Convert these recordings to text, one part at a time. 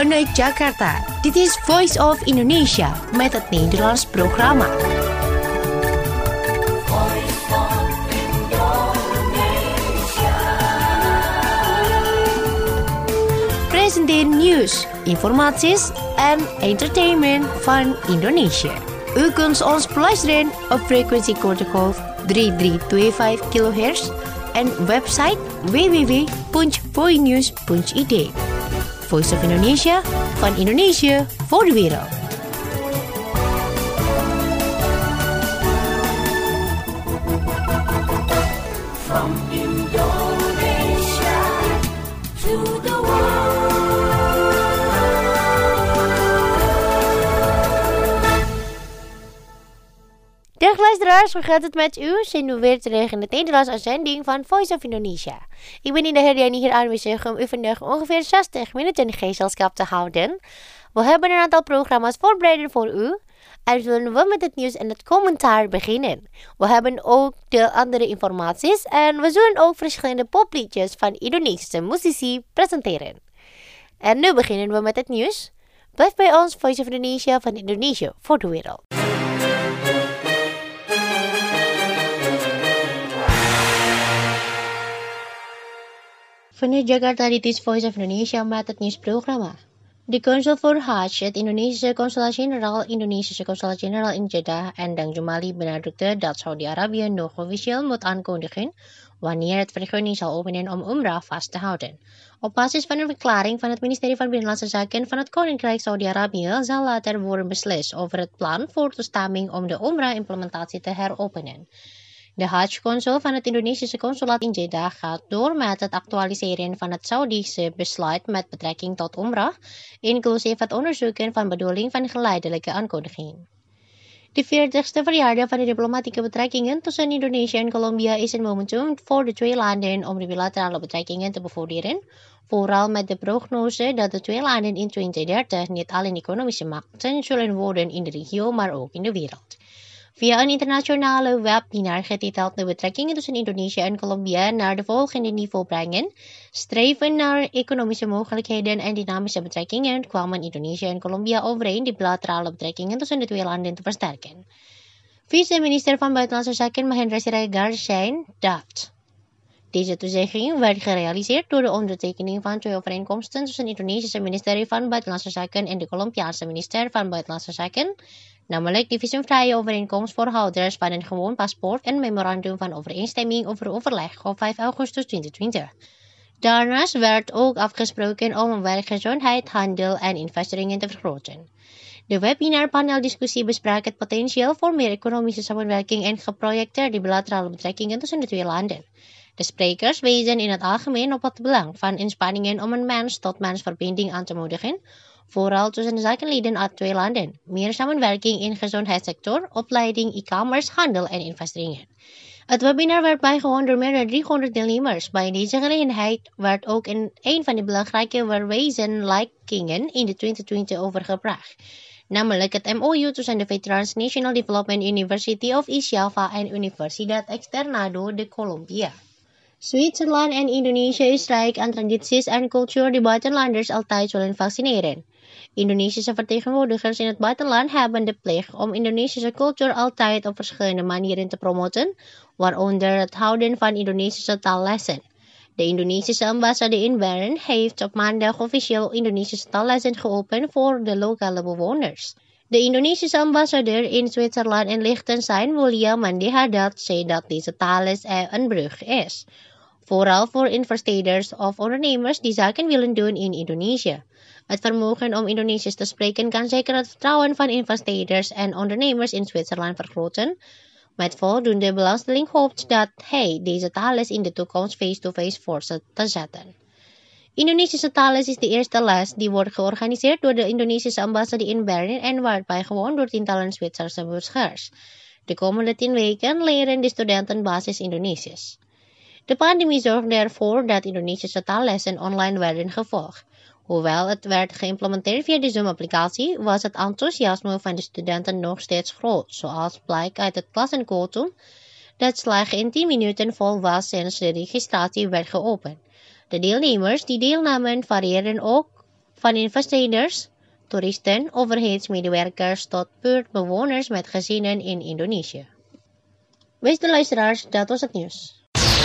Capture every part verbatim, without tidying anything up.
Vanuit Jakarta, dit is Voice of Indonesia met het Nederlands programma. Presenteer nieuws, informaties en entertainment van Indonesië. U kunt ons beluisteren op frequentie kortegolf drie drie twee vijf kilohertz en website w w w punt voinews punt i d. Voice of Indonesia, van Indonesië voor de wereld. From Indonesia to the world. Dag luisteraars, hoe gaat het met u? Zijn we weer terug in de Nederlandse uitzending van Voice of Indonesia. Ik ben in de Herdiani hier aanwezig om u vandaag ongeveer zestig minuten gezelschap te houden. We hebben een aantal programma's voorbereid voor u. En zullen we met het nieuws en het commentaar beginnen. We hebben ook de andere informaties en we zullen ook verschillende popliedjes van Indonesische muzici presenteren. En nu beginnen we met het nieuws. Blijf bij ons, Voice of Indonesia van Indonesië voor de wereld. Vanuit Jakarta, dit is Voice of Indonesia met het nieuwsprogramma. De consul voor Hajj, het Indonesische Consulaat-Generaal Indonesische Consulaat-Generaal in Jeddah, Endang Jumali benadrukte dat Saudi-Arabië nog officieel moet aankondigen wanneer het vergunning zal openen om Umrah vast te houden. Op basis van een verklaring van het ministerie van Binnenlandse Zaken van het Koninkrijk Saudi-Arabië zal later worden beslist over het plan voor toestemming om de Umrah-implementatie te heropenen. De Hajj-consul van het Indonesische consulaat in Jeddah gaat door met het actualiseren van het Saudische besluit met betrekking tot Umrah, inclusief het onderzoeken van bedoeling van geleidelijke aankondiging. De veertigste verjaardag van de diplomatieke betrekkingen tussen Indonesië en Colombia is een momentum voor de twee landen om de bilaterale betrekkingen te bevorderen, vooral met de prognose dat de twee landen in twintig dertig niet alleen economische machten zullen worden in de regio, maar ook in de wereld. Via een internationale webinar getiteld De betrekkingen tussen Indonesië en Colombia naar de volgende niveau brengen, streven naar economische mogelijkheden en dynamische betrekkingen, kwamen Indonesië en Colombia overeen de bilaterale betrekkingen tussen de twee landen te versterken. Vice-minister van Buitenlandse Zaken Mahendra Siregar zei dat deze toezegging werd gerealiseerd door de ondertekening van twee overeenkomsten tussen het Indonesische ministerie van Buitenlandse Zaken en de Colombiaanse minister van Buitenlandse Zaken, namelijk de visumvrije overeenkomst voor houders van een gewoon paspoort en memorandum van overeenstemming over overleg op vijf augustus tweeduizend twintig. Daarnaast werd ook afgesproken om werkgezondheid, handel en investeringen te vergroten. De webinarpaneldiscussie besprak het potentieel voor meer economische samenwerking en geprojecteerde bilaterale betrekkingen tussen de twee landen. De sprekers wezen in het algemeen op het belang van inspanningen om een mens-tot-mens verbinding aan te moedigen, vooral tussen de zakenlieden uit twee landen, meer samenwerking in de gezondheidssector, opleiding, e-commerce, handel en investeringen. Het webinar werd bijgewoond door meer dan driehonderd deelnemers. Bij deze gelegenheid werd ook een, een van de belangrijke verwezenlijkingen in de twintig twintig overgebracht, namelijk het M O U tussen de Veterans National Development University of East Java en Universidad Externado de Colombia. Zwitserland en Indonesië is rijk aan tradities en cultuur die buitenlanders altijd zullen fascineren. Indonesische vertegenwoordigers in het buitenland hebben de plicht om Indonesische cultuur altijd op verschillende manieren te promoten, waaronder het houden van Indonesische taallessen. De Indonesische ambassade in Bern heeft op maandag officieel Indonesische taallessen geopend voor de lokale bewoners. De Indonesische ambassadeur in Zwitserland en Liechtenstein, Mulia Mandehadat, zei dat deze taalles een brug is, vooral voor investeerders of ondernemers die zaken willen doen in Indonesië. Het vermogen om Indonesisch te spreken kan zeker het vertrouwen van investeerders en ondernemers in Zwitserland vergroten. Met voldoende belangstelling hoopt dat hij deze taalles in de toekomst face-to-face voorzet te zetten. Indonesische taalles is de eerste les die wordt georganiseerd door de Indonesische ambassade in Bern en wordt bijgewoond door tientallen Zwitserse burgers. De komende tien weken leren de studenten basis Indonesisch. De pandemie zorgde ervoor dat Indonesische taallessen online werden gevolgd. Hoewel het werd geïmplementeerd via de Zoom-applicatie, was het enthousiasme van de studenten nog steeds groot, zoals blijkt uit het klassenquotum, dat slechts in tien minuten vol was sinds de registratie werd geopend. De deelnemers die deelnamen variëren ook van investeerders, toeristen, overheidsmedewerkers tot buurtbewoners met gezinnen in Indonesië. Beste luisteraars, dat was het nieuws.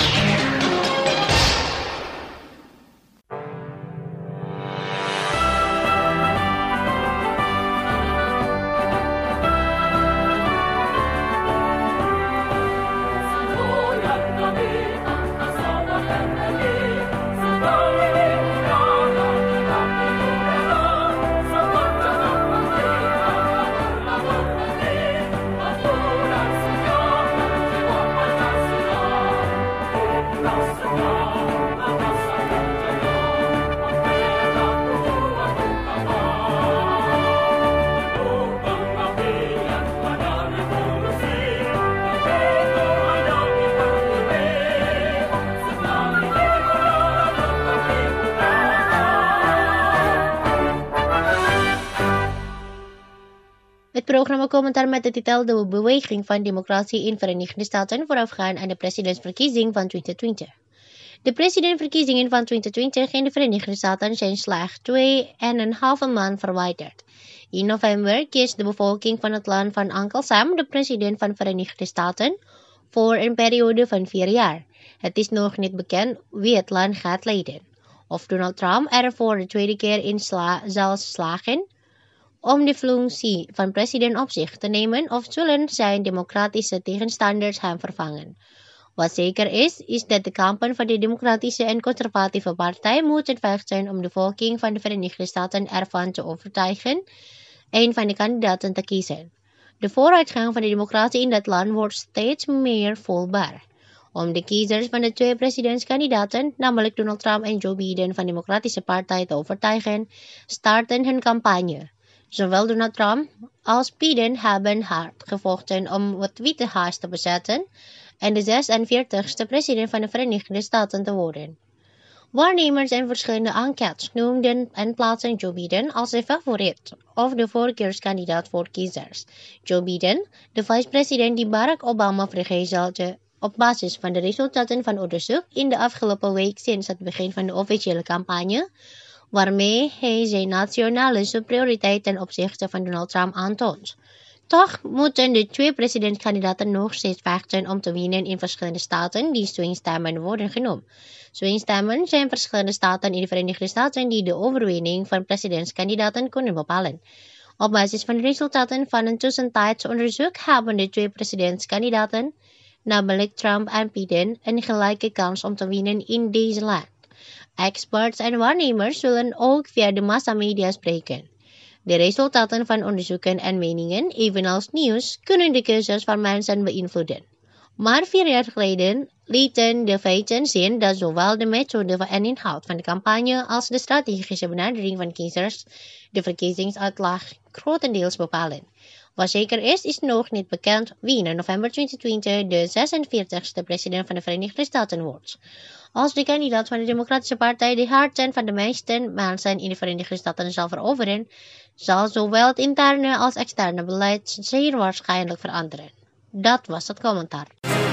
Het programma Commentaar met de titel De Beweging van Democratie in Verenigde Staten voorafgaan aan de presidentsverkiezing van twintig twintig. De presidentsverkiezingen van twintig twintig in de Verenigde Staten zijn slechts twee en een halve maand verwijderd. In november kiest de bevolking van het land van Uncle Sam de president van de Verenigde Staten voor een periode van vier jaar. Het is nog niet bekend wie het land gaat leiden. Of Donald Trump er voor de tweede keer in sla- zal slagen om de functie van president op zich te nemen, of zullen zijn democratische tegenstanders hem vervangen. Wat zeker is, is dat de kampen van de democratische en conservatieve partij moeten vechten om de bevolking van de Verenigde Staten ervan te overtuigen een van de kandidaten te kiezen. De vooruitgang van de democratie in dat land wordt steeds meer voelbaar. Om de kiezers van de twee presidentskandidaten, namelijk Donald Trump en Joe Biden van de Democratische Partij, te overtuigen, starten hun campagne. Zowel Donald Trump als Biden hebben hard gevochten om het Witte Huis te bezetten en de zesenveertigste president van de Verenigde Staten te worden. Waarnemers en verschillende enquêtes noemden en plaatsen Joe Biden als de favoriet of de voorkeurskandidaat voor kiezers. Joe Biden, de vicepresident die Barack Obama vergezelde op basis van de resultaten van onderzoek in de afgelopen week sinds het begin van de officiële campagne, waarmee hij zijn nationale superioriteit ten opzichte van Donald Trump aantoont. Toch moeten de twee presidentskandidaten nog steeds vechten om te winnen in verschillende staten die swingstemmen worden genoemd. Swingstemmen zijn verschillende staten in de Verenigde Staten die de overwinning van presidentskandidaten kunnen bepalen. Op basis van de resultaten van een tussentijds onderzoek hebben de twee presidentskandidaten, namelijk Trump en Biden, een gelijke kans om te winnen in deze land. Experts en waarnemers zullen ook via de massamedia spreken. De resultaten van onderzoeken en meningen, evenals nieuws, kunnen de keuzes van mensen beïnvloeden. Maar vier jaar geleden lieten de feiten zien dat zowel de methode en inhoud van de campagne als de strategische benadering van kiezers de verkiezingsuitslag grotendeels bepalen. Wat zeker is, is nog niet bekend wie in november twintig twintig de zesenveertigste president van de Verenigde Staten wordt. Als de kandidaat van de Democratische Partij de harten van de meeste mensen in de Verenigde Staten zal veroveren, zal zowel het interne als externe beleid zeer waarschijnlijk veranderen. Dat was het commentaar.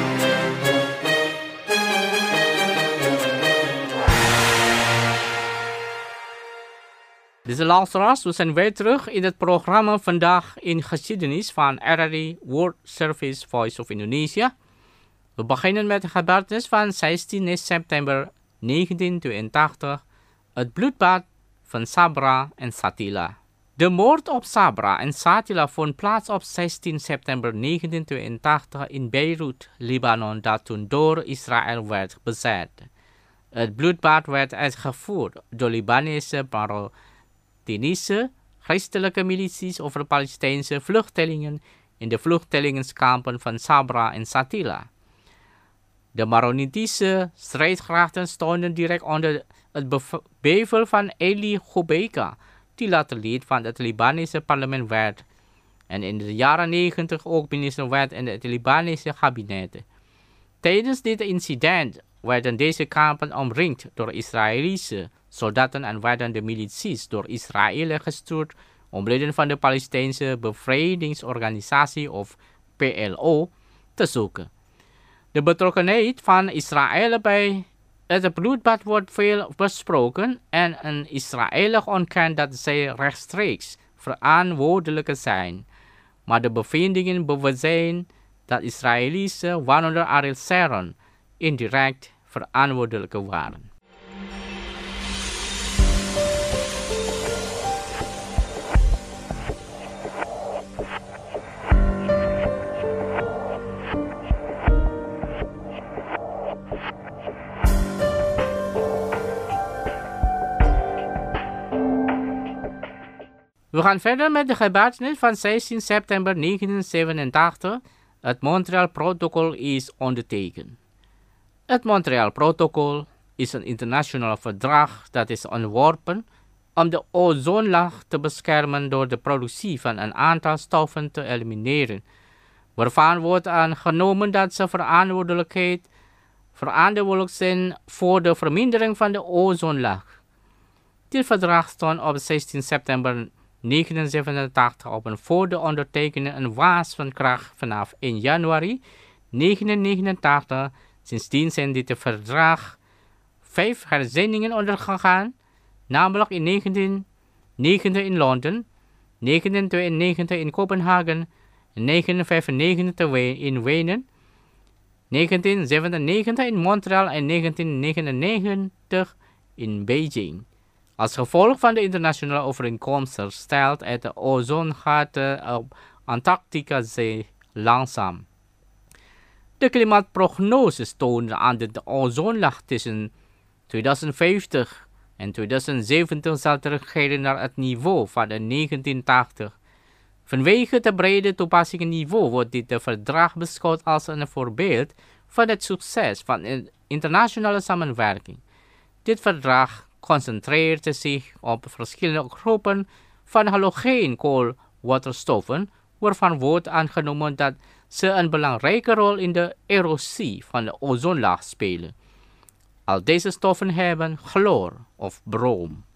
Deze luisteraars, we zijn weer terug in het programma Vandaag in Geschiedenis van R R I World Service Voice of Indonesia. We beginnen met de gebeurtenis van zestien september negentienhonderdtweeëntachtig, het bloedbad van Sabra en Shatila. De moord op Sabra en Shatila vond plaats op zestien september negentienhonderdtweeëntachtig in Beirut, Libanon, dat toen door Israël werd bezet. Het bloedbad werd uitgevoerd door Libanese Palestijnse christelijke milities over Palestijnse vluchtelingen in de vluchtelingenkampen van Sabra en Shatila. De Maronitische strijdkrachten stonden direct onder het bevel van Eli Ghobeika, die later lid van het Libanese parlement werd en in de jaren negentig ook minister werd in het Libanese kabinet. Tijdens dit incident werden deze kampen omringd door Israëlische soldaten en werden de milities door Israël gestuurd om leden van de Palestijnse Bevrijdingsorganisatie of P L O te zoeken. De betrokkenheid van Israël bij Het bloedbad wordt veel besproken en een Israëliër ontkent dat zij rechtstreeks verantwoordelijk zijn. Maar de bevindingen bewijzen dat Israëlische, waaronder Ariel Sharon, indirect verantwoordelijk waren. We gaan verder met de gebeurtenis van zestien september negentien zevenentachtig. Het Montreal Protocol is ondertekend. Het Montreal Protocol is een internationaal verdrag dat is ontworpen om de ozonlaag te beschermen door de productie van een aantal stoffen te elimineren, waarvan wordt aangenomen dat ze verantwoordelijkheid verantwoordelijk zijn voor de vermindering van de ozonlaag. Dit verdrag stond op zestien september negentien zevenentachtig op een voor de ondertekening en was van kracht vanaf één januari negentien negenentachtig. Sindsdien zijn dit verdrag vijf herzieningen ondergegaan, namelijk in negentien negentig in Londen, negentien tweeënnegentig in Kopenhagen, negentien vijfennegentig in Wenen, negentien zevenennegentig in Montreal en negentien negenennegentig in Beijing. Als gevolg van de internationale overeenkomsten stelt het de ozongaten op Antarctica zee langzaam. De klimaatprognoses tonen aan dat de ozonlaag tussen tweeduizend vijftig en tweeduizend zeventig zal terugkeren naar het niveau van de negentien tachtig. Vanwege het brede toepassingsniveau wordt dit verdrag beschouwd als een voorbeeld van het succes van de internationale samenwerking. Dit verdrag concentreert zich op verschillende groepen van halogeenkoolwaterstoffen, waarvan wordt aangenomen dat ze een belangrijke rol in de erosie van de ozonlaag spelen. Al deze stoffen hebben chloor of broom.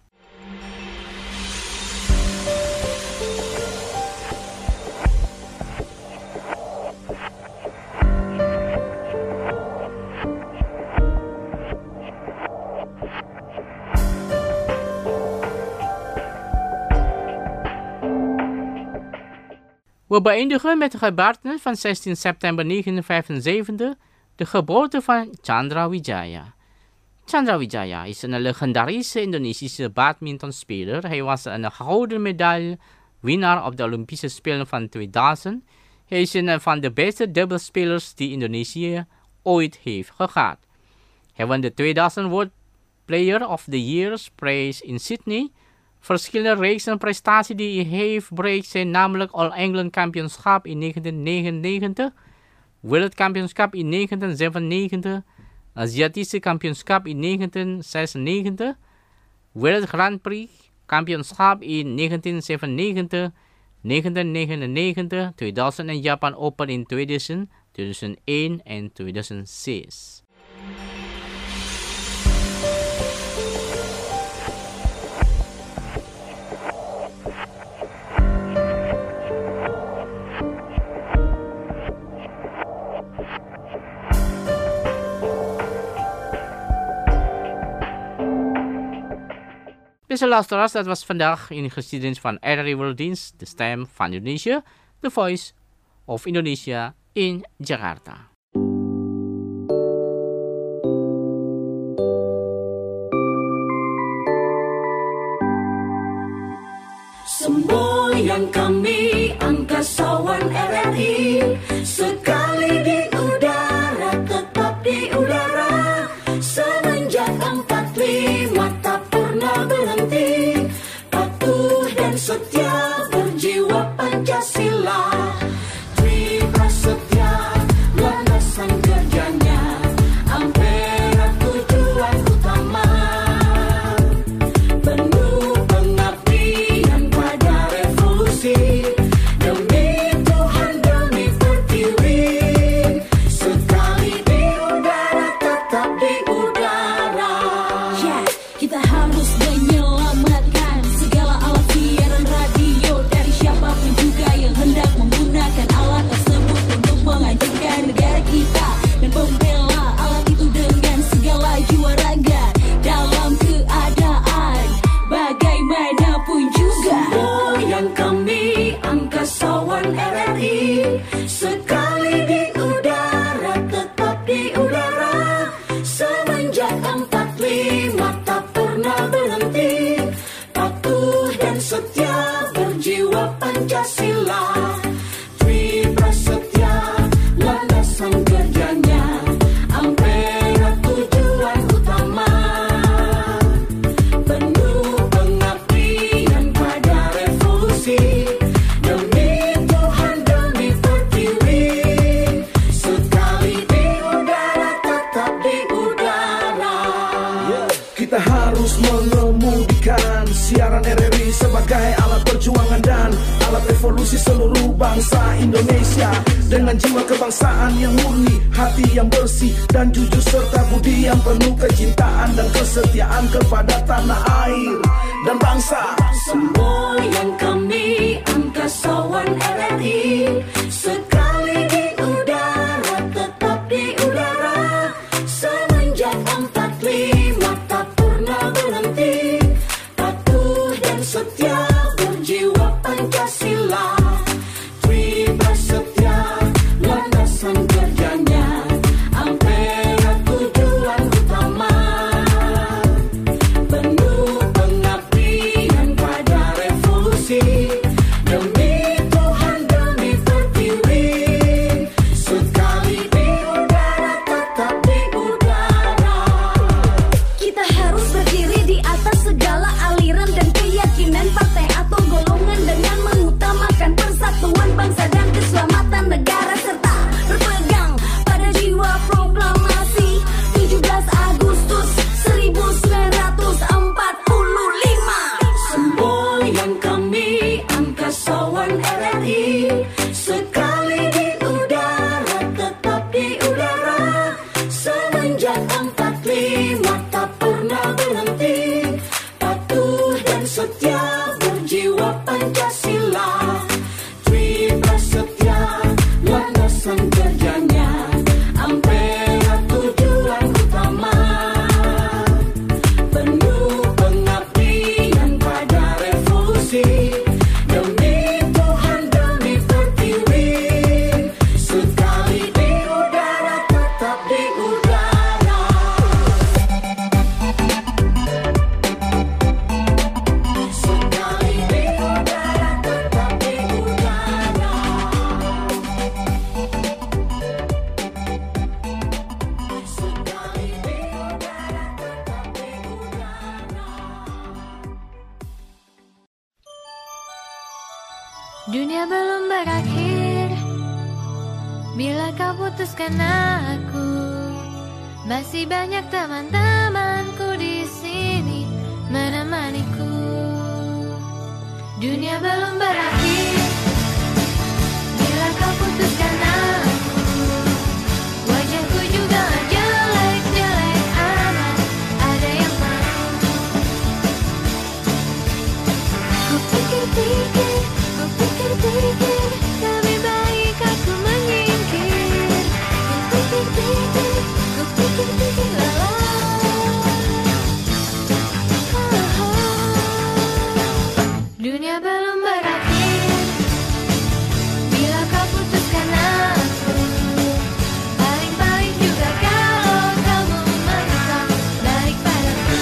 We beëindigen met de gebeurtenis van zestien september negentien vijfenzeventig, de geboorte van Chandra Wijaya. Chandra Wijaya is een legendarische Indonesische badmintonspeler. Hij was een gouden medaille winnaar op de Olympische Spelen van tweeduizend. Hij is een van de beste dubbelspelers die Indonesië ooit heeft gehad. Hij won de tweeduizend World Player of the Year prijs in Sydney. Verschillende reeksen prestaties die hij heeft bereikt zijn namelijk All England Kampioenschap in negentien negenennegentig, World Kampioenschap in negentien zevenennegentig, Aziatische Kampioenschap in negentien zesennegentig, World Grand Prix Kampioenschap in negentien zevenennegentig, negentien negenennegentig, tweeduizend en Japan Open in tweeduizend, tweeduizend één en tweeduizend zes. Beste luisteraars, dat was vandaag in de geschiedenis van R R I Werelddienst, de stem van Indonesië, The Voice of Indonesia in Jakarta. Semboyan kami angkasawan R R I, sekali di udara tetap di udara, semenjak empat lima tak pernah berhenti, patuh dan setia berjiwa Pancasila. Tri Prasetya landasan kerjanya, Ampera tujuan utama, penuh pengabdian pada revolusi. alat perjuangan dan alat revolusi seluruh bangsa Indonesia. Dengan jiwa kebangsaan yang murni, hati yang bersih dan jujur serta budi yang penuh kecintaan dan kesetiaan kepada tanah air dan bangsa. Semboyan kami Angkasawan R R I, sekali di udara tetap di udara. Semenjak empat lima tak pernah berhenti, patuh dan setia berjiwa Pancasila. Terima setia landasan kerjanya, Ampera tujuan utama. Penuh pengabdian pada revolusi, demi Tuhan demi pertiwi. Sekali di udara tetap di udara. Kita harus berdiri di atas segala aliran dan keyakinan partai atau golongan dengan mengutamakan persatuan bangsa dan keselamatan negara serta berpegang pada jiwa proklamasi tujuh belas Agustus seribu sembilan ratus empat puluh lima. Semboyan kami Angkasawan R R I, sekali di udara tetap di udara. Semenjak empat lima tak pernah berhenti, patuh dan setia berjiwa Pancasila. Terima setia landasan kerjanya, Ampera tujuan utama. Penuh pengabdian pada revolusi, demi Tuhan demi pertiwi. Sekali di udara tetap di udara. Sekali di udara tetap di udara. Sekali di udara tetap di udara. Dunia belum berakhir bila kau putuskan aku. Masih banyak teman-temanku di sini menemaniku. Dunia belum berakhir bila kau putuskan aku. Wajahku juga jelek-jelek amat, ada yang mau. Ku pikir-pikir, ku pikir-pikir, lebih baik aku menyingkir. Ku pikir-pikir, ku pikir-pikir, lala. Oh, oh. Dunia belum berakhir bila kau putuskan aku. Paling-paling juga kalau kamu menentang balik padaku.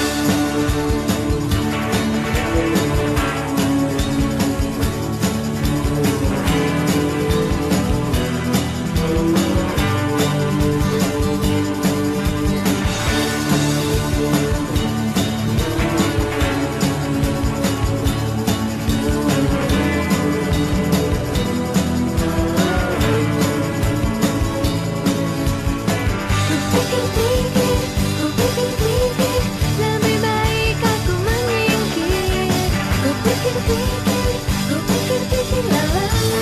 Ku pikir-pikir, ku pikir-pikir, lebih baik aku menyingkir. Ku pikir-pikir, ku pikir-pikir, lala.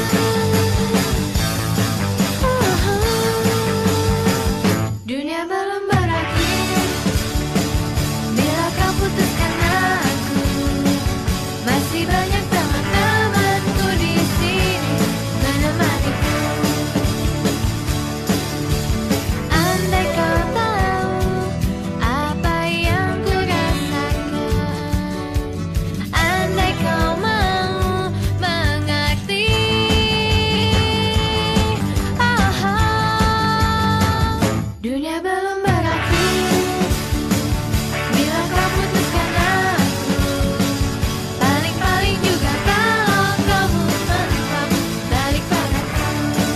Oh, oh. Dunia belum berakhir bila kau putuskan aku. Masih banyak teman-temanku di sini menemaniku. Andai kau tahu apa yang ku rasakan, andai kau mau mengerti. Oh, oh. Dunia belum berakhir bila kau putuskan aku. Paling-paling juga kalau kamu menentang balik padaku.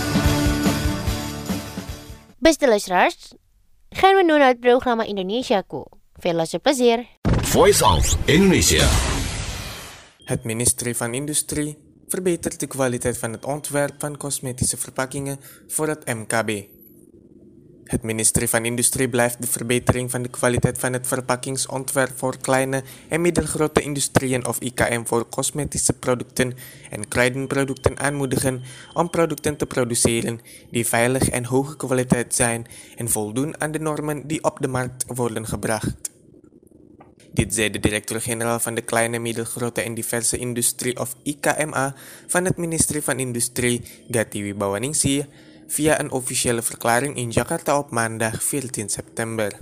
Beste luisteraars, gaan we nu naar het programma Indonesiaku. Veel luisterplezier. Voice of Indonesia. Het ministerie van Industrie verbetert de kwaliteit van het ontwerp van cosmetische verpakkingen voor het M K B. Het ministerie van Industrie blijft de verbetering van de kwaliteit van het verpakkingsontwerp voor kleine en middelgrote industrieën of I K M voor cosmetische producten en kruidenproducten aanmoedigen om producten te produceren die veilig en hoge kwaliteit zijn en voldoen aan de normen die op de markt worden gebracht. Dit zei de directeur-generaal van de kleine, middelgrote en diverse industrie of I K M A van het ministerie van Industrie, Gati Wibawaningsih, via een officiële verklaring in Jakarta op maandag veertien september.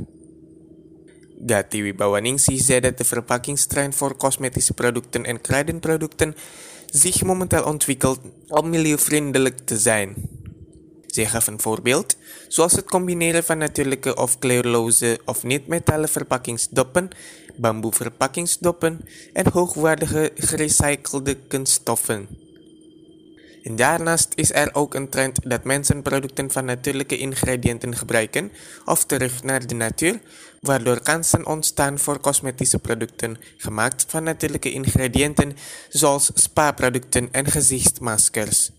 Gati Wibawaningsih zei dat de verpakkingstrend voor cosmetische producten en kruidenproducten zich momenteel ontwikkelt om milieuvriendelijk te zijn. Zij gaf een voorbeeld, zoals het combineren van natuurlijke of kleurloze of niet-metalen verpakkingsdoppen, bamboeverpakkingsdoppen en hoogwaardige gerecyclede kunststoffen. En daarnaast is er ook een trend dat mensen producten van natuurlijke ingrediënten gebruiken of terug naar de natuur, waardoor kansen ontstaan voor cosmetische producten gemaakt van natuurlijke ingrediënten zoals spa-producten en gezichtsmaskers.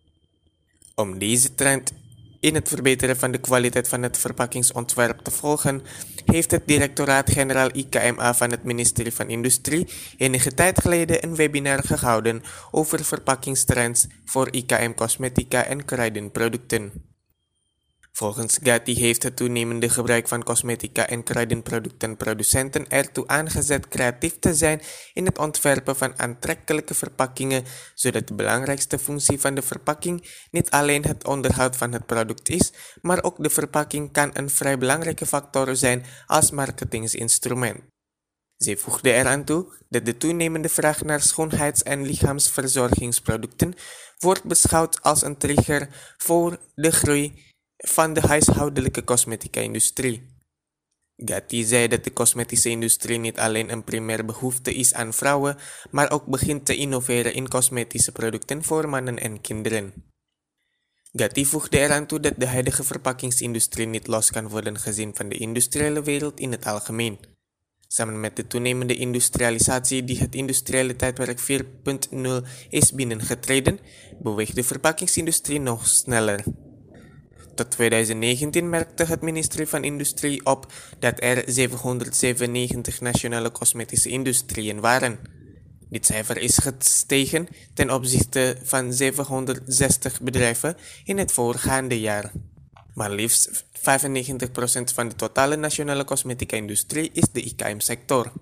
Om deze trend in het verbeteren van de kwaliteit van het verpakkingsontwerp te volgen, heeft het Directoraat-Generaal I K M A van het ministerie van Industrie enige tijd geleden een webinar gehouden over verpakkingstrends voor I K M cosmetica en kruidenproducten. Volgens Gati heeft het toenemende gebruik van cosmetica en kruidenproductenproducenten ertoe aangezet creatief te zijn in het ontwerpen van aantrekkelijke verpakkingen, zodat de belangrijkste functie van de verpakking niet alleen het onderhoud van het product is, maar ook de verpakking kan een vrij belangrijke factor zijn als marketingsinstrument. Zij voegde eraan toe dat de toenemende vraag naar schoonheids- en lichaamsverzorgingsproducten wordt beschouwd als een trigger voor de groei van de huishoudelijke cosmetica-industrie. Gati zei dat de cosmetische industrie niet alleen een primaire behoefte is aan vrouwen, maar ook begint te innoveren in cosmetische producten voor mannen en kinderen. Gati voegde eraan toe dat de huidige verpakkingsindustrie niet los kan worden gezien van de industriële wereld in het algemeen. Samen met de toenemende industrialisatie die het industriële tijdperk vier punt nul is binnengetreden, beweegt de verpakkingsindustrie nog sneller. Tot twintig negentien merkte het ministerie van Industrie op dat er zevenhonderdzevenennegentig nationale cosmetische industrieën waren. Dit cijfer is gestegen ten opzichte van zevenhonderdzestig bedrijven in het voorgaande jaar. Maar liefst vijfennegentig procent van de totale nationale cosmetica-industrie is de I K M-sector.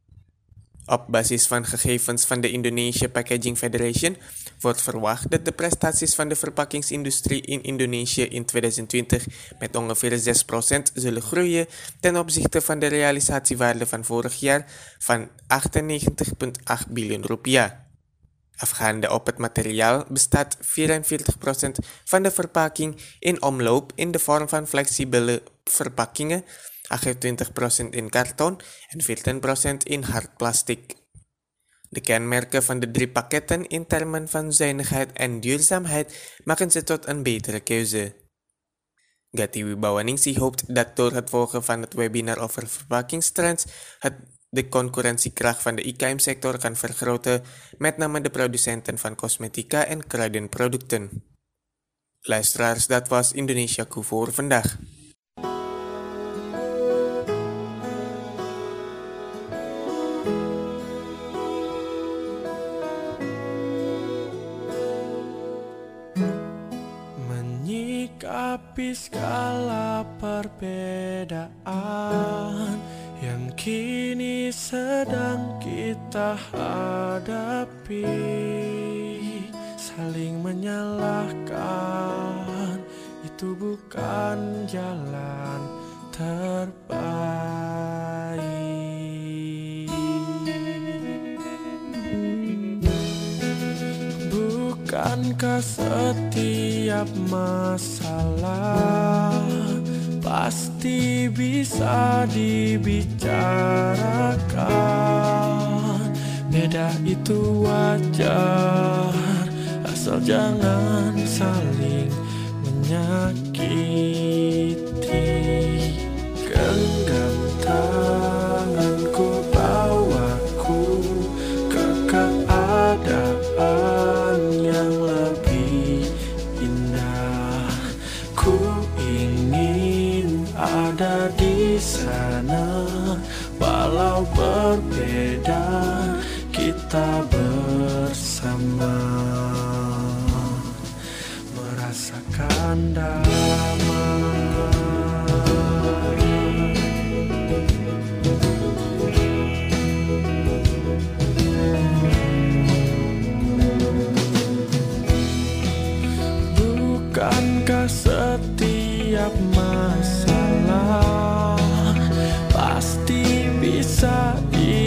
Op basis van gegevens van de Indonesia Packaging Federation wordt verwacht dat de prestaties van de verpakkingsindustrie in Indonesië in twintig twintig met ongeveer zes procent zullen groeien ten opzichte van de realisatiewaarde van vorig jaar van achtennegentig komma acht biljoen rupiah. Afgaande op het materiaal bestaat vierenveertig procent van de verpakking in omloop in de vorm van flexibele verpakkingen, achtentwintig procent in karton en veertien procent in hard plastic. De kenmerken van de drie pakketten in termen van zuinigheid en duurzaamheid maken ze tot een betere keuze. Gati Wibawaningsih hoopt dat door het volgen van het webinar over verpakkingstrends het de concurrentiekracht van de I K M-sector kan vergroten, met name de producenten van cosmetica en kruidenproducten. Luisteraars, dat was Indonesia Q voor vandaag. Menyikapi segala perbedaan yang kini sedang kita hadapi, saling menyalahkan itu bukan jalan terbaik. Bukankah setiap masalah pasti bisa dibicarakan? Beda itu wajar, asal jangan saling menyakiti. Genggam tanganku, bawaku ke keadaan yang lebih indah. Ku ingin ada di sana. Walau berbeda, kita bersama merasakan damai. Bukankah setiap masalah pasti bisa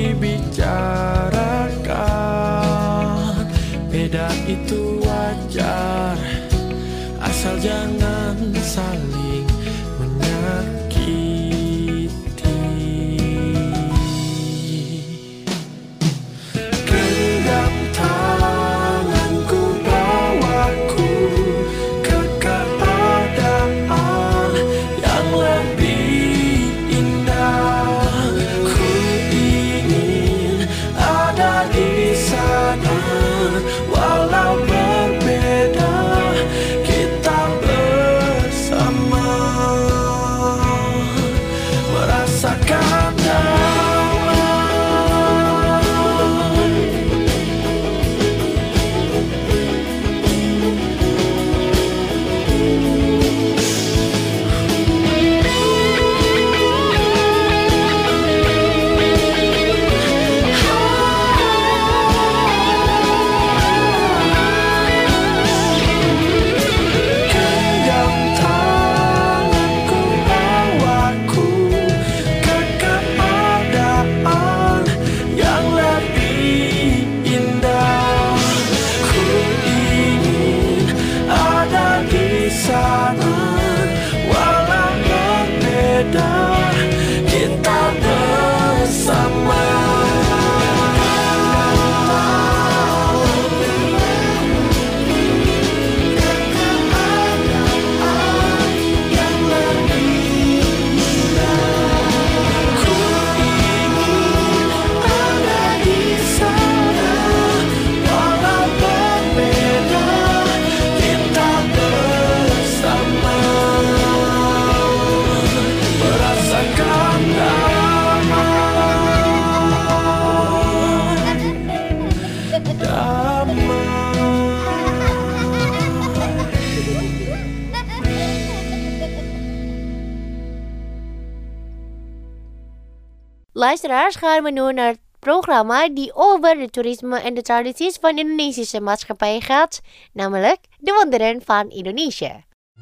dibicarakan? Beda itu wajar, asal jangan saling menyakiti. Genggam tanganku, bawaku ke keadaan yang lebih indah. Ku ingin ada di sana, walau berbeda, kita bersama merasakan damai. Genggam tanganku, bawaku ke keadaan yang lebih indah. Ku ingin ada di sana, walau berbeda, kita bersama. Luisteraars, gaan we nu naar het programma die over de toerisme en de tradities van de Indonesische maatschappij gaat, namelijk de Wonderen van Indonesië.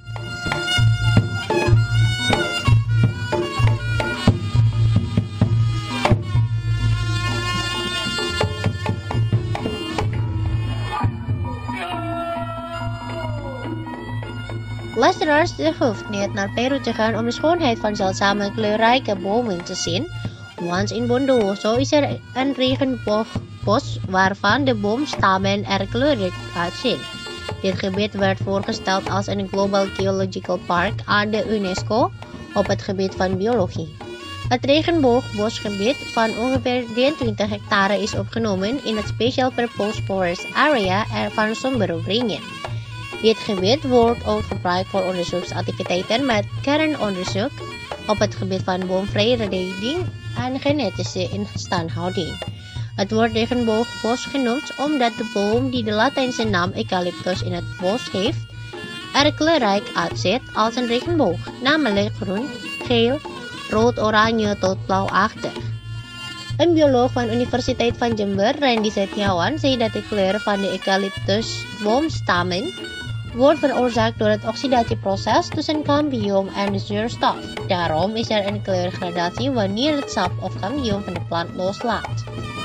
Luisteraars, je hoeft niet naar Peru te gaan om de schoonheid van zeldzame kleurrijke bomen te zien. Want in Bondowoso is er een regenboogbos waarvan de boomstammen er kleurrijk uitzien. Dit gebied werd voorgesteld als een Global Geological Park aan de UNESCO op het gebied van biologie. Het regenboogbosgebied van ongeveer drieëntwintig hectare is opgenomen in het Special Purpose Forest Area van Sumberwaringin. Dit gebied wordt ook gebruikt voor onderzoeksactiviteiten met kernonderzoek op het gebied van boomvereniging en genetische instandhouding. Het wordt regenboogbos genoemd omdat de boom die de Latijnse naam Eucalyptus in het bos heeft, er kleurrijk uitziet als een regenboog, namelijk groen, geel, rood, oranje tot blauwachtig. Een bioloog van de Universiteit van Jember, Randy Setiawan, zei dat de kleur van de eucalyptusboomstammen wordt veroorzaakt door het oxidatieproces tussen cambium en zuurstof. Daarom is er een kleurgradatie wanneer het sap of cambium van de plant loslaat.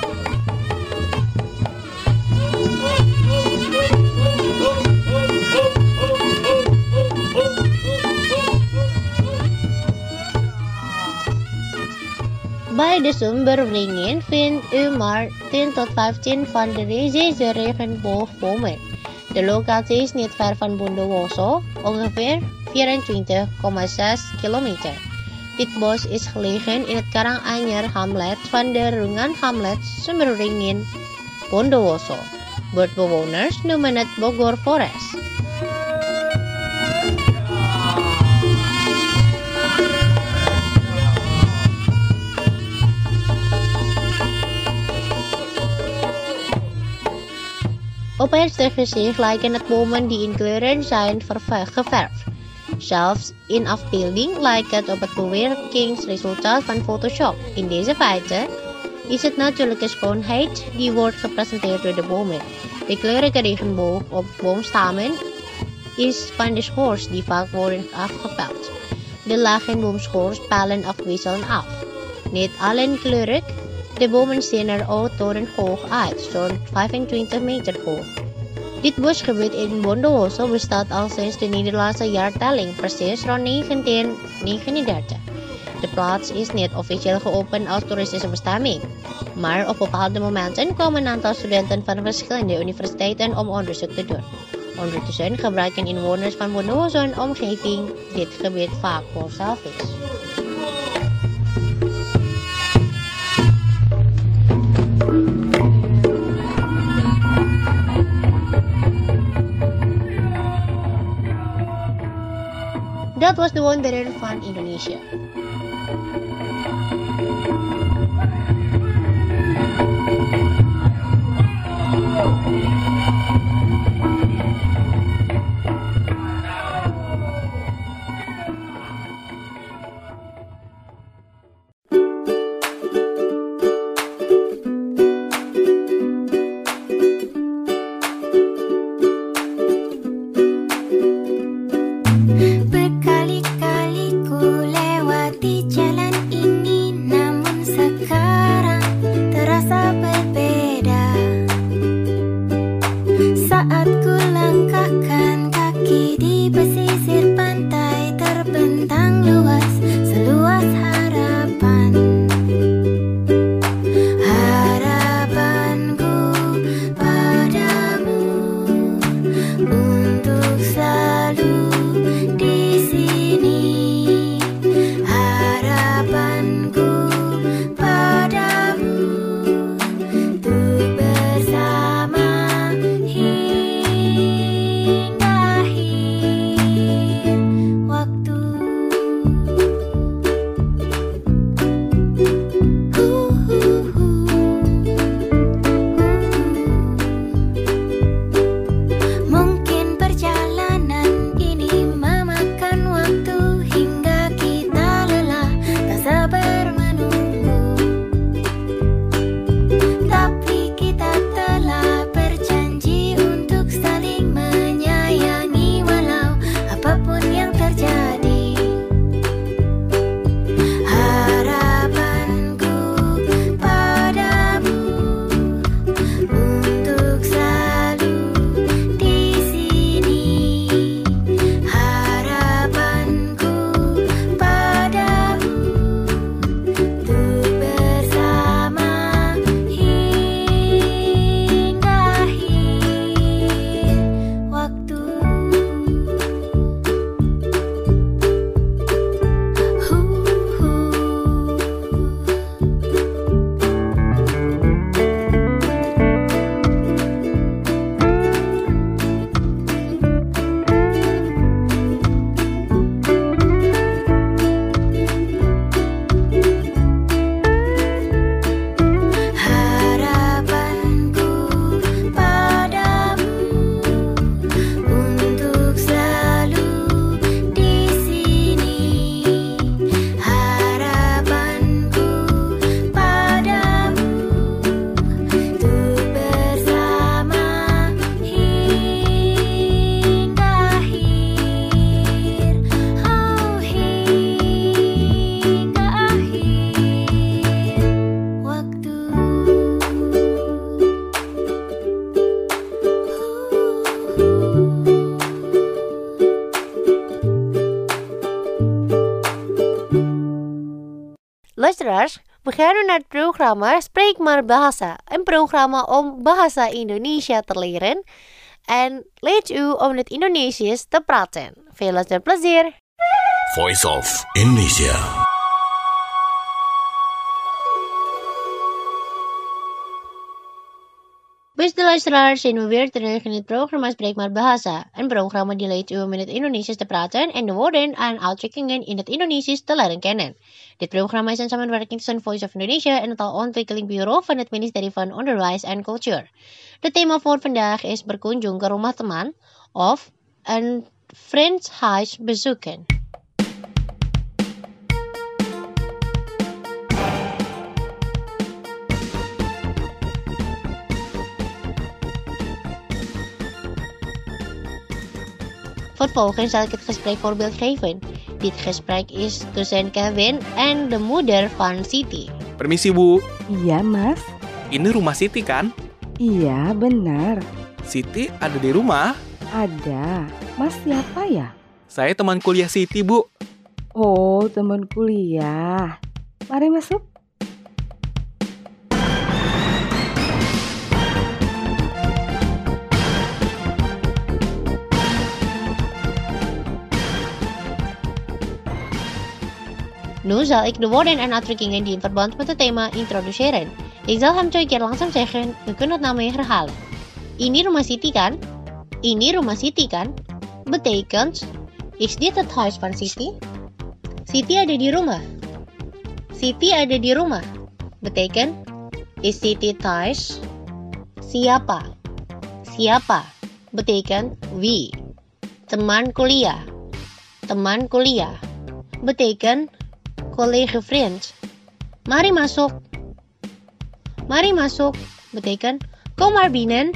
Bij de Sumberwaringin vindt u maar tien tot vijftien van de deze regenboogbomen. De locatie is niet ver van Bondowoso, ongeveer vierentwintig komma zes kilometer. Dit bos is gelegen in het Karanganyar Hamlet van de Rungan Hamlet Sumberwaringin, Bondowoso. Buurtbewoners noemen het Bogor Forest. Op het gezicht lijken het bomen die in kleuren zijn geverfd. Zelfs in afbeelding lijkt het op het bewerkingsresultaat van Photoshop. In deze feiten is het natuurlijke schoonheid die wordt gepresenteerd door de bomen. De kleurige regenboog op boomstammen is van de schors die vaak worden afgepeld. De lage boomschors palen afwisselend af. Niet allen kleurig. De bomen zien er ook torenhoog uit, zo'n vijfentwintig meter hoog. Dit bosgebied in Bondowoso bestaat al sinds de Nederlandse jaartelling, precies rond negentien negenendertig. De plaats is niet officieel geopend als toeristische bestemming, maar op bepaalde momenten komen een aantal studenten van verschillende universiteiten om onderzoek te doen. Ondertussen gebruiken inwoners van Bondowoso en omgeving dit gebied vaak voor selfies. Dat was de Wanderer van Indonesia. Luisteraars, we gaan nu naar het programma Spreek maar Bahasa. Een programma om bahasa Indonesia te leren en leert u om het Indonesisch te praten. Veel luisterplezier. Voice of Indonesia. Beste luisteraars, zijn we weer terug in het programma Spreek maar Bahasa. Een programma die leidt u om in het Indonesisch te praten en de woorden en uitdrukkingen in het Indonesisch te leren kennen. Dit programma is een samenwerking tussen Voice of Indonesia en het Taalontwikkelingbureau van het ministerie van Onderwijs en Cultuur. Het thema voor vandaag is berkunjung ke rumah teman of een vriendhuis bezoeken. Vervolgens zal ik het gesprek voorbeeld geven. Dit gesprek is tussen Kevin en de moeder van Siti. Permisi Bu, Iya mas, ini rumah Siti kan? iya benar. Siti ada di rumah? Ada. Mas siapa ya? Saya teman kuliah Siti Bu. Oh, teman kuliah. Mari masuk. Nu zal ik de woorden en uitdrukkingen die in verband met het thema introduceren. Ik zal hem twee keer langzaam zeggen, u kunt het na mij herhalen. Ini rumah Siti kan? Ini rumah Siti kan? Betekent, is dit het huis van Siti? Siti ada di rumah. Siti ada di rumah. Betekent, is Siti thuis? Siapa? Siapa? Betekent, wie? Teman kuliah. Teman kuliah. Betekent, collega vriend. Mari masuk. Mari masuk betekent kom maar binnen.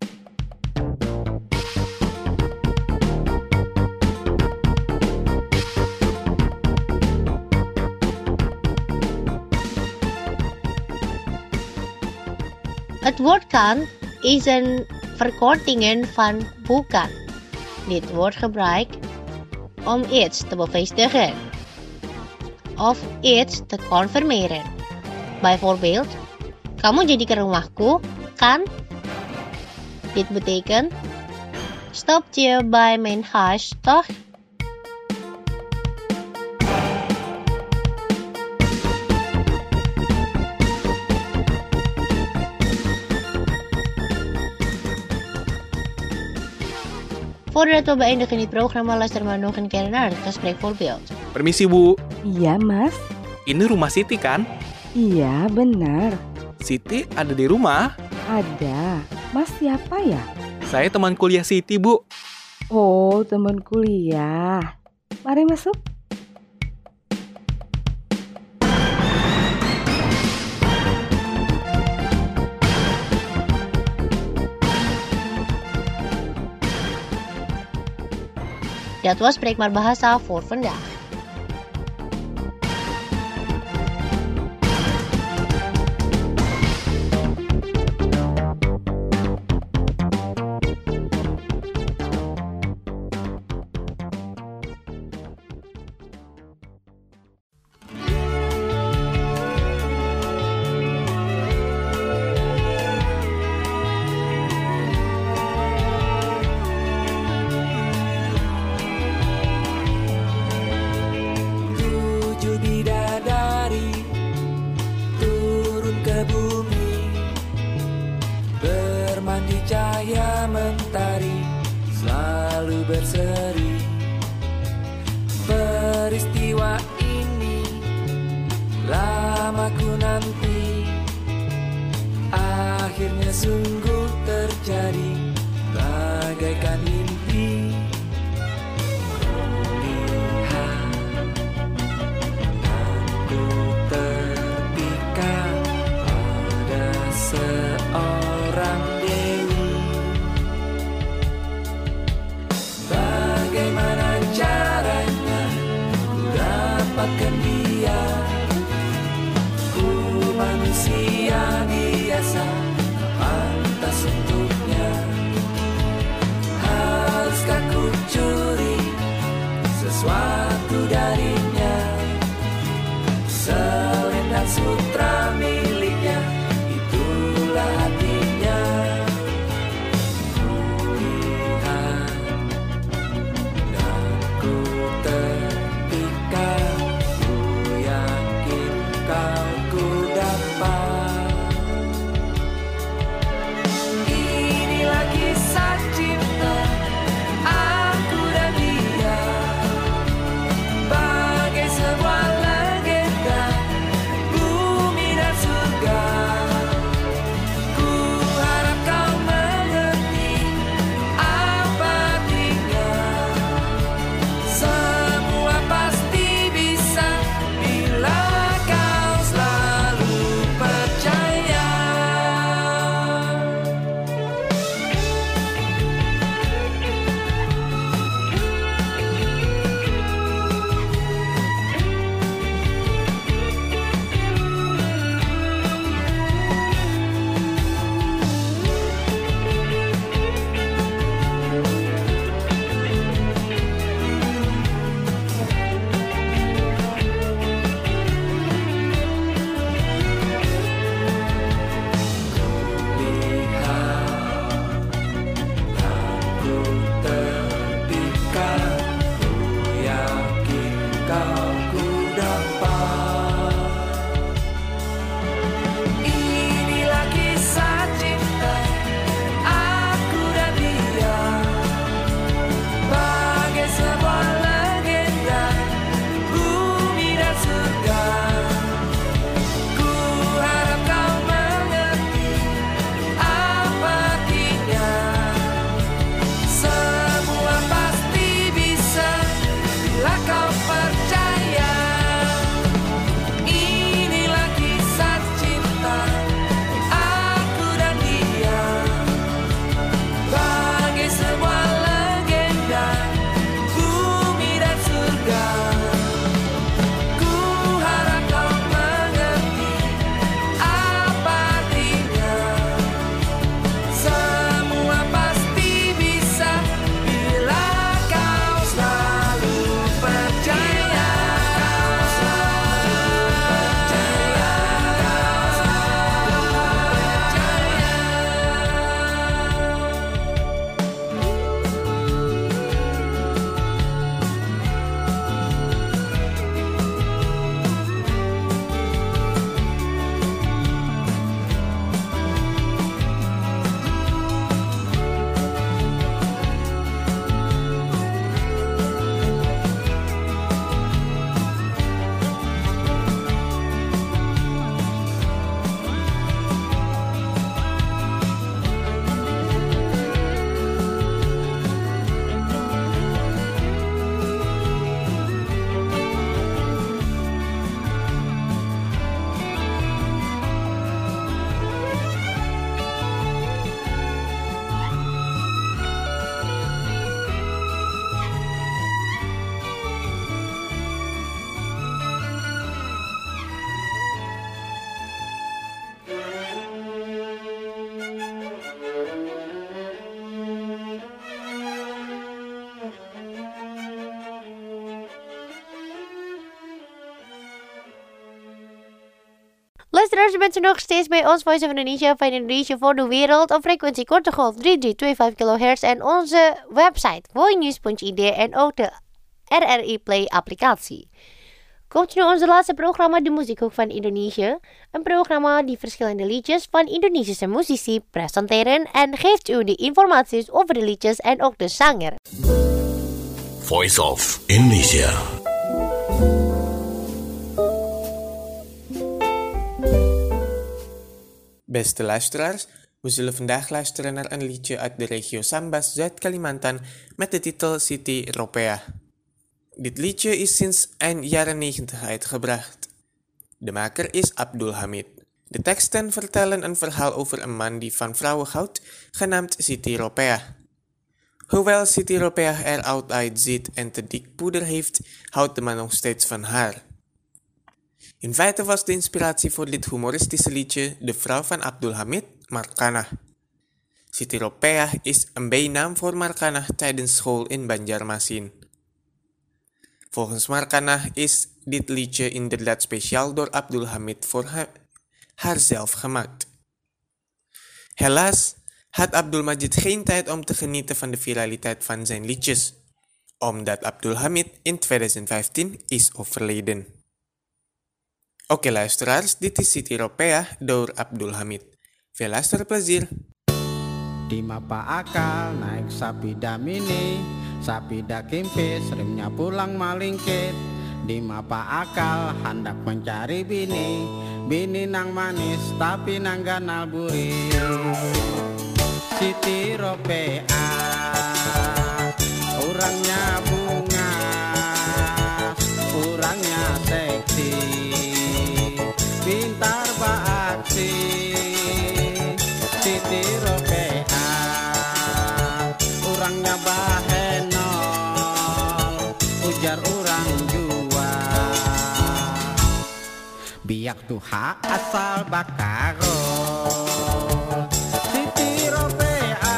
Het woord kan is een verkorting van bukan. Dit wordt gebruikt om iets te bevestigen of iets te confirmeren. Bijvoorbeeld, kamu jadi ke rumahku, kan? Dit betekent, stop je bij mijn huis, toch? Voordat we beëindigen dit programma, luister maar nog een keer naar het gesprekvoorbeeld. Permisi Bu, Iya mas, ini rumah Siti kan? iya benar. Siti ada di rumah? Ada. Mas siapa ya? Saya teman kuliah Siti Bu. Oh, teman kuliah. Mari masuk. Dat was Spreek maar Bahasa voor vandaag. Tujuh bidadari turun ke bumi, bermandi cahaya mentari, selalu berseri. Peristiwa ini lama ku nanti, akhirnya sungguh terjadi bagaikan mimpi. Seorang dewi, bagaimana caranya ku dapatkan dia? Ku manusia biasa, pantas untuknya. Haruskah ku curi sesuatu darinya? Selendang sutra miliknya, itulah hatinya. Kulihat dan ku terpikat, ku yakin kau ku dapat. luisteraars, bent u nog steeds bij ons Voice of Indonesia van Indonesia voor de wereld op frequentie korte golf drie drie twee vijf kilohertz en onze website voinews punt i d en ook de R R I Play applicatie. Komt nu onze laatste programma, de Muziekhoek van Indonesië. Een programma die verschillende liedjes van Indonesische muzici presenteren en geeft u de informaties over de liedjes en ook de zanger. Voice of Indonesia. Beste luisteraars, we zullen vandaag luisteren naar een liedje uit de regio Sambas, Zuid-Kalimantan met de titel Siti Ropea. Dit liedje is sinds eind jaren negentig uitgebracht. De maker is Abdul Hamid. De teksten vertellen een verhaal over een man die van vrouwen houdt, genaamd Siti Ropea. Hoewel Siti Ropea er oud uitziet en te dik poeder heeft, houdt de man nog steeds van haar. In feite was de inspiratie voor dit humoristische liedje de vrouw van Abdul Hamid, Markana. Siti Ropea is een bijnaam voor Markana tijdens school in Banjarmasin. Volgens Markana is dit liedje inderdaad speciaal door Abdul Hamid voor ha- haarzelf gemaakt. Helaas had Abdul Majid geen tijd om te genieten van de viraliteit van zijn liedjes, omdat Abdul Hamid in twintig vijftien is overleden. Oké luisteraars, dit is Siti Ropea door Abdul Hamid. Veel luisterplezier. Di mapa akal naik sapida mini, sapida kimpis, remnya pulang malingkit. Di mapa akal hendak mencari bini, bini nang manis tapi nang ganal buri. Siti Ropea, orangnya bunga, orangnya seksi, pintar beraksi. Siti Ropea, orangnya bahenol, ujar orang jua. Biak tuha asal bakarol. Siti Ropea,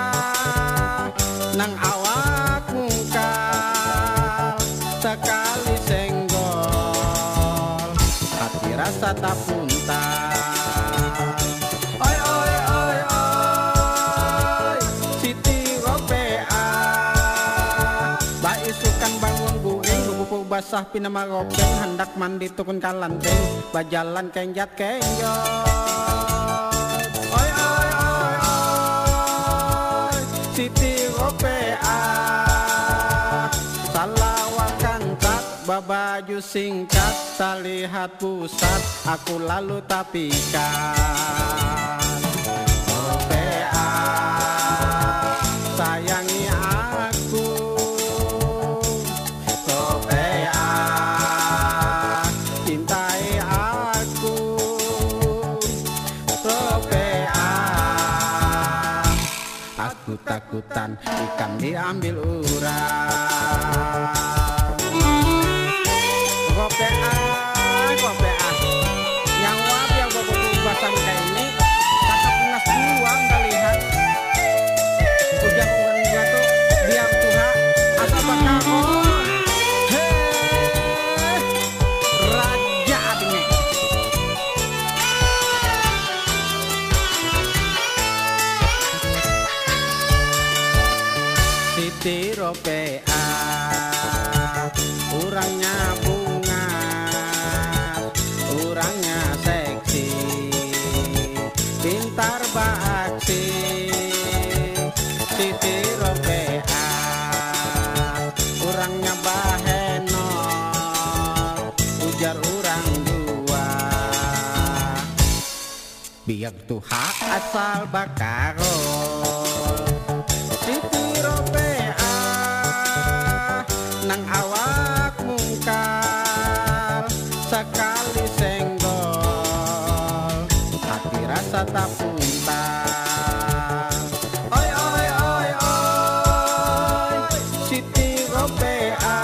nang awak mungkal, sekali senggol, hati rasa tak puntal. Oi oi oi oi, Siti Ropea, baisukan bangun guring, bubuk basah pinama ropeng, hendak mandi tukun kalanteng, bajalan kenjat kenjot. Oi oi oi oi, Siti Ropea, salawakan tak babaju singkat, salihat pusat, aku lalu tapikan. Ropea, sayangi aku. Ropea, cintai aku. Ropea, aku takutan ikan diambil urang. Ropea, Ropea, yang wap yang bapak-bapak kayak ini, kata punas buang kalihat. Udah orangnya tuh biar Tuhan asal bakal. Hei, raja abingnya. Siti Ropea, orangnya bunga, orangnya seksi, pintar beraksi. Siti Ropea, orangnya bahenol, ujar orang dua. Biak tuha asal bakarol. Siti Ropea, nang awak mungkal, sekali senggol, hati rasa tak puntal. Oi oi oi oi, Siti Ropea,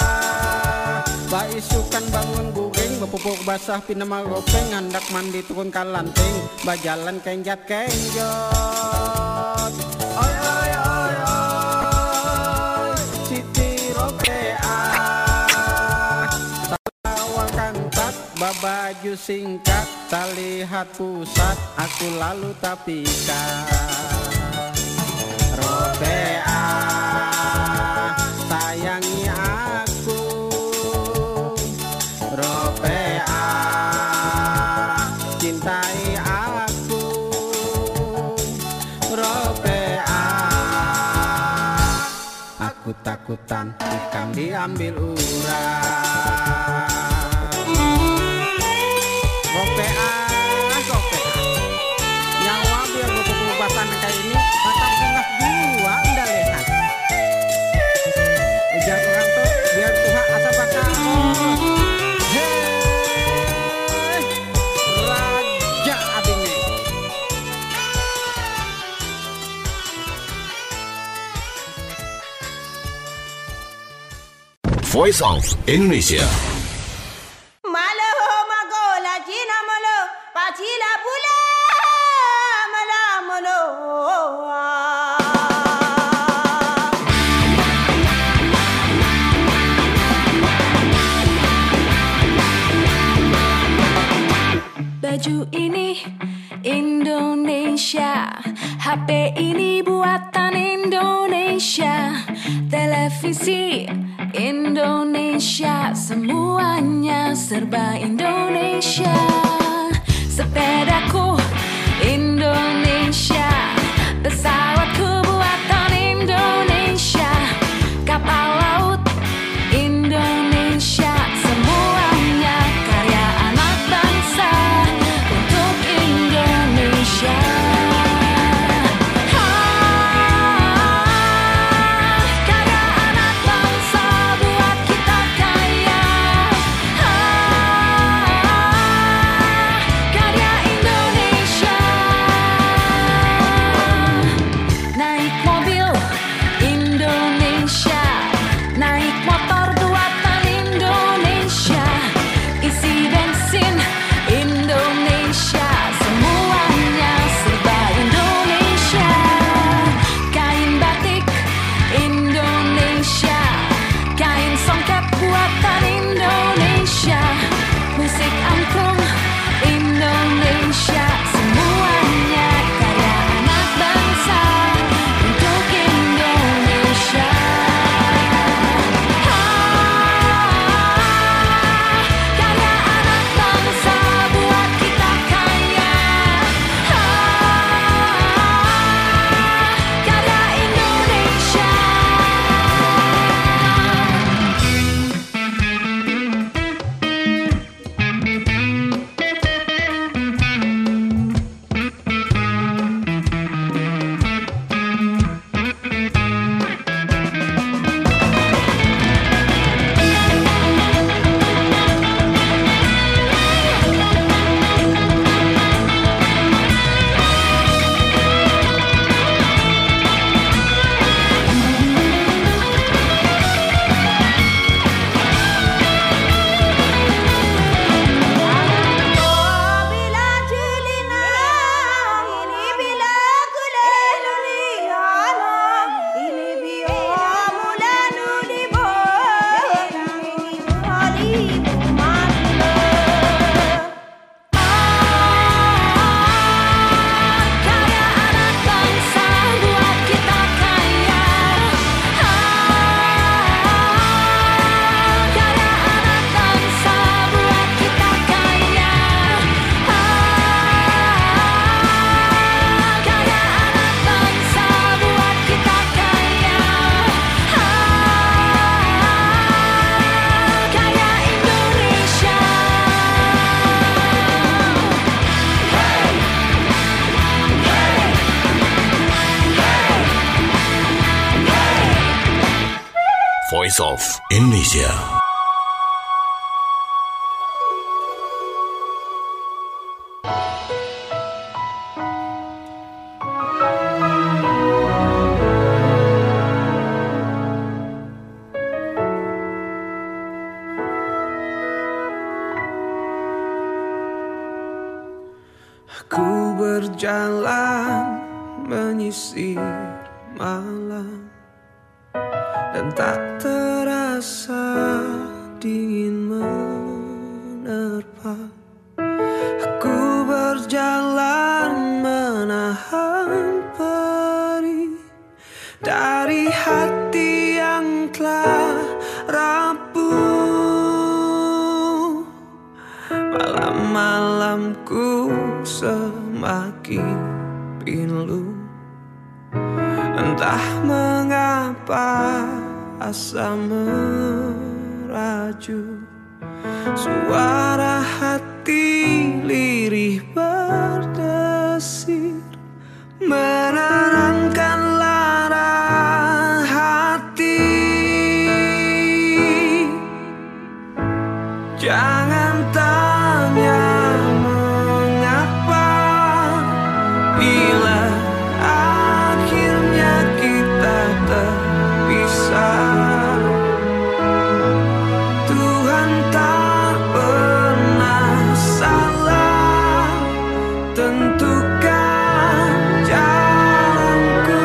baisukan bangun guring, bepupuk basah pinama ropeng, hendak mandi tukun kalanteng, bajalan kenjat kenjot. Oi oi oi oi, Siti Ropea, salawakan tak Babaju singkat, tak lihat pusat, aku lalu tak pikat. Ropea, sayangi aku. Ropea, cintai aku. Ropea, aku takutan ikan diambil urat. Ropea, ropea, nyawa biar gue pengobatan kayak ini, mata punah jiwa udah lehat. Ujar orang tuh biar Tuhan asa bakal. Hei, raja adine. Voice of Indonesia. Baju ini Indonesia, H P ini buatan Indonesia, televisi Indonesia, semuanya serba Indonesia. Sepedaku Indonesia, pesawatku buatan Indonesia, kapal laut Indonesia, semuanya karya anak bangsa untuk Indonesia. Karya anak bangsa buat kita kaya. Karya Indonesia. Naik mobil Indonesia, naik motor buatan Indonesia, isi bensin Indonesia, semuanya serba Indonesia. Kain batik Indonesia, kain songket buatan Indonesia, musik angklung Indonesia, semuanya karya anak bangsa untuk Indonesia. Karya anak bangsa buat kita kaya. Karya Indonesia. Karya anak bangsa buat kita kaya. Karya anak bangsa buat kita kaya. Karya anak bangsa buat kita kaya. Karya Indonesia. Voice of Indonesia. Aku berjalan menyisir malam dan tak terasa dingin menerpa. Ku semakin pilu, entah mengapa asa meraju, suara hati lirih berdesir, menenangkan lara hati. Jangan tanya mengapa bila akhirnya kita terpisah. Tuhan tak pernah salah, tentukan jalanku.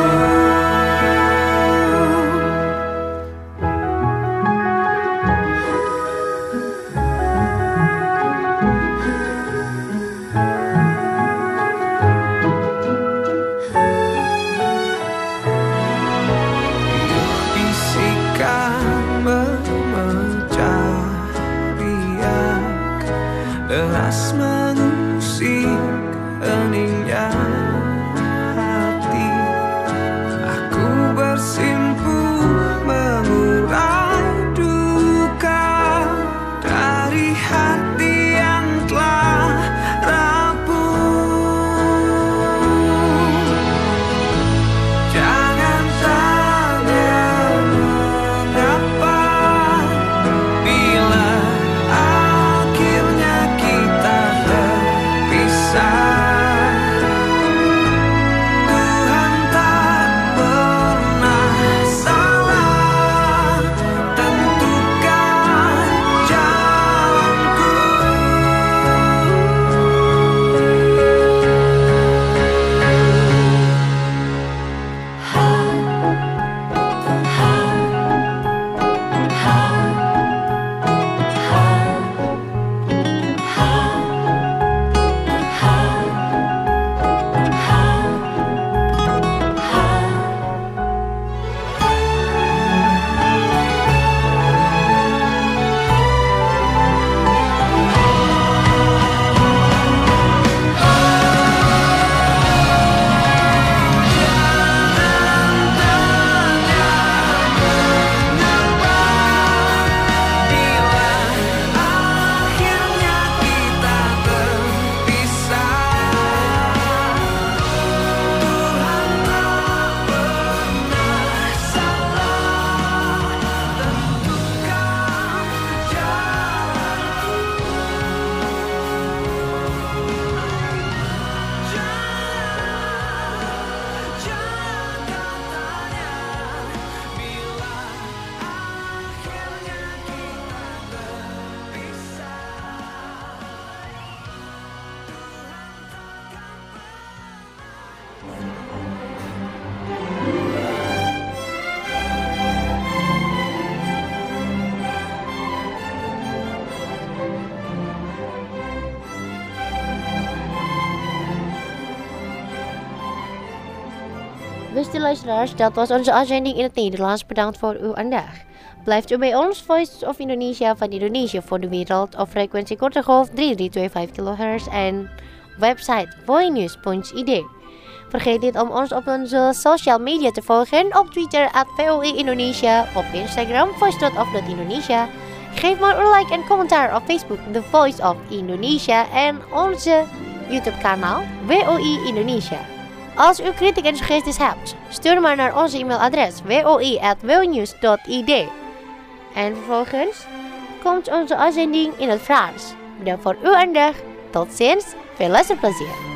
Bisikan memecah riak, deras mengusik heningnya hati. Aku bersimpuh mengurai duka dari hati yang telah rapuh. Jangan tanya mengapa bila akhirnya kita terpisah. Tuhan tak pernah salah, tentukan jalanku. Akhirnya kita terpisah. Tuhan tak pernah salah, tentukan jalanku. Jangan tanya bila akhirnya kita terpisah. Beste luisteraars, dat was onze uitzending in het Nederlands. Bedankt voor uw aandacht. Blijft u bij ons, Voice of Indonesia van Indonesië voor de wereld op frequentie korte golf drie drie twee vijf kilohertz en website voinews punt i d. Vergeet niet om ons op onze social media te volgen op Twitter at V O I Indonesia, op Instagram voice dot of dot indonesia. Geef maar een like en commentaar op Facebook The Voice of Indonesia en onze YouTube kanaal V O I Indonesia. Als u kritiek en suggesties hebt, stuur maar naar onze e-mailadres v o i at voinews dot i d. En vervolgens komt onze uitzending in het Frans. Bedankt voor uw aandacht. Tot ziens. Veel luisterplezier.